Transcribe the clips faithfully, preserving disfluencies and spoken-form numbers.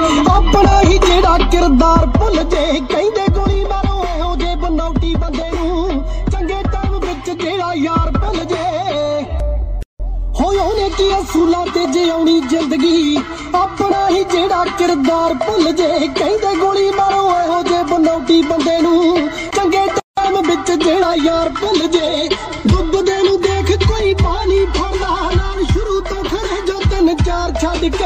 अपना ही जेड़ा किरदार भुल जे कहंदे गोली मारो इहो जे बनौटी बंदे नूं चंगे टाइम विच जेड़ा यार भुल जे होए ओने की असूलां ते जिउणी जिंदगी अपना ही जेड़ा किरदार भुल जे कहंदे गोली मारो इहो जे बनौटी बंदे नूं चंगे टाइम विच जेड़ा यार भुल जे डुबदे नूं देख कोई पानी फड़दा नाल शुरू तो खरे जो तीन चार छड्ड के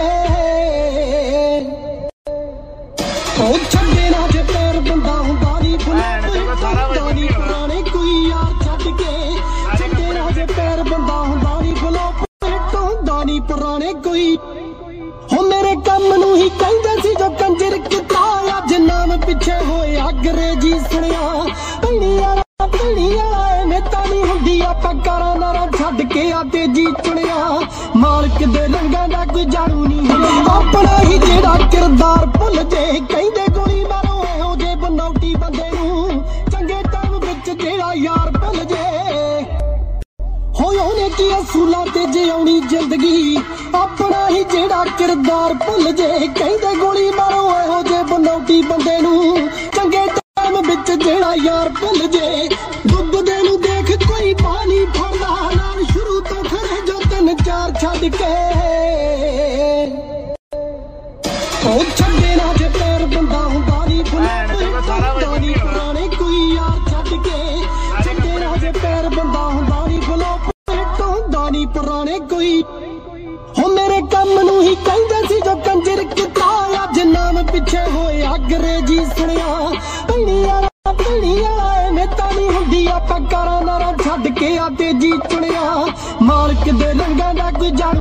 ओ छड्डे ना जे पैर बंदा हुंदा नी भुलदा नी पुराने कोई यार छड्ड के छड्डे ना जे पैर बंदा हुंदा नी भुलदा हुंदा नी पुराने कोई हो मेरे कम नूं ही कहंदे सी जो कंजर किता अज नाम पिछे होए अंग्रेजी सुनिया भैणी वाला भैणी वाला नेता नी हुंदी आपां कारां नारां छड्ड के आ तेजी चुनिया मालक दे रंगां दा कोई जादू नी अपना ही जेड़ा किरदार भुल जे कहंदे गोली मारो इहो जे बनौटी बंदे नूं चंगे टाइम विच जेड़ा यार भुल जे होए ओने की असूलां ते जिउणी जिंदगी अपना ही जेड़ा किरदार भुल जे कहंदे गोली मारो इहो जे बनौटी बंदे नूं चंगे टाइम विच जेड़ा यार भुल जे डुबदे नूं देख कोई पानी फड़दा नाल शुरू तो खरे जो तीन चार छड्ड के ओ छड्डे ना जे पैर बंदा हुंदा नी भुलदा नी पुराने कोई यार छड्ड के छड्डे ना जे पैर बंदा हुंदा नी भुलदा नी पुराने कोई हो मेरे कम नूं ही कहंदे सी जो कंजर किता अज नाम पिछे होए अंग्रेजी सुनिया भैणी वाला भैणी वाला नेता नी हुंदी आपां कारां नारां छड्ड के आ तेजी चुनिया मालक दे रंगां दा कोई